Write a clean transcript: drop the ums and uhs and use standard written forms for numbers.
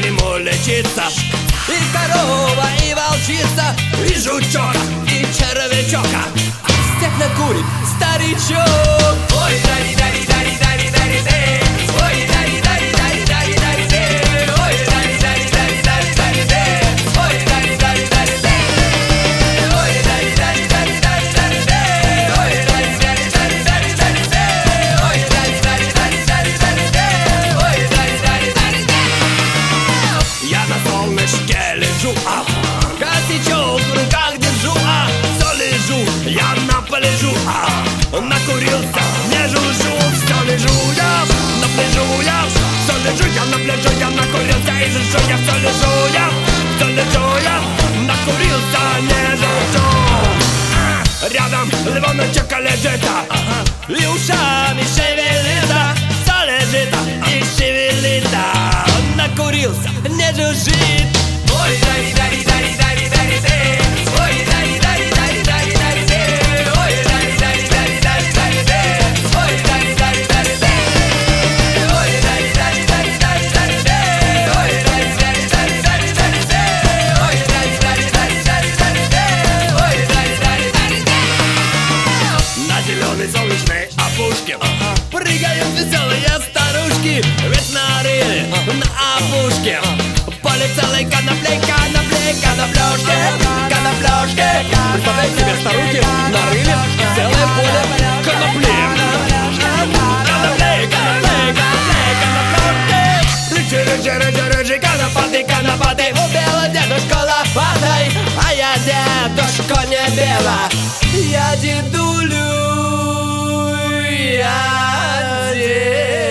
к нему лечиться. И корова, и волчица, и жучок, и червячока. Всех накурит старичок. Ой, дари-дари-дари-дари-дари-дари-ды. Ой, дари-дари-дари-дари-дари-дари-ды. Ой, дари-дари-дари-дари-дари-ды. Ой, дари-дари-дари-ды. Ой, дари-дари-дари-дари-дари-ды. Ой, дари-дари-дари-дари-дари-ды. Ой, дари-дари-дари-дари-дари-ды. Ой, дари-дари-дари-ды. Я на солнышке лежу, косячок в руках держу, все лежу, я на полежу, накурился, не жужжу, все лежу я, на пляжу я, все лежу я, на пляжу я, накурился и жужжу я, все лежу я, все лежу я, накурился, не жужжу. Рядом львоночек лежит, и ушами шевелит, все лежит и шевелит, накурился, не жужжит. Ой, дари-дари-дари-дари-дари-ды. Ой, дари-дари-дари-дари-дари-ды. Ой, дари-дари-дари-дари-дари-ды. Ой, дари-дари-дари-ды. Ой, дари-дари-дари-дари-дари-ды. Ой, дари-дари-дари-дари-дари-ды. Ой, дари-дари-дари-дари-дари-ды. Ой, дари-дари-дари-ды. На зеленой солнечной опушке прыгают веселые старушки. Ведь нарыли на опушке поле целой коноплей, коноплей, коноплёшки, коноплёшки. Представляй себе, старухи нарыли целое поле конопли. Коноплей, коноплей, коноплей, коноплёшки. Рыжи, рыжи, рыжи, рыжи, конопаты, конопаты. Убила дедушку лопатой, а я дедушку не бела. Я дедулю, я дедулю.